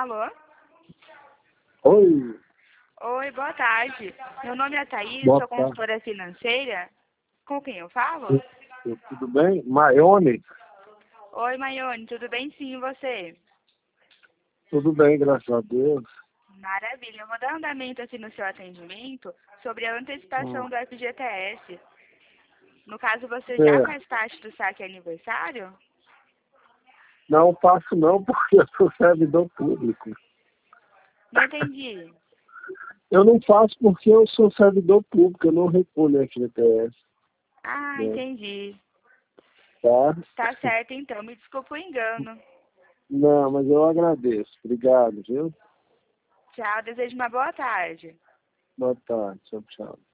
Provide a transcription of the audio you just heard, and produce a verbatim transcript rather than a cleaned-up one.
Alô? Oi. Oi, boa tarde. Meu nome é Thaís, Boa sou tarde. consultora financeira. Com quem eu falo? Tu- tu- Tudo bem? Maione? Oi, Maione, tudo bem sim, e você? Tudo bem, graças a Deus. Maravilha, eu vou dar andamento aqui no seu atendimento sobre a antecipação Hum. do F G T S. No caso, você já É. faz parte do saque aniversário? Não faço não, porque eu sou servidor público. Não entendi. Eu não faço porque eu sou servidor público, eu não recolho F G T S. Ah, Né? entendi. Tá? Tá certo então, me desculpa o engano. Não, mas eu agradeço. Obrigado, viu? Tchau, desejo uma boa tarde. Boa tarde. Tchau, tchau.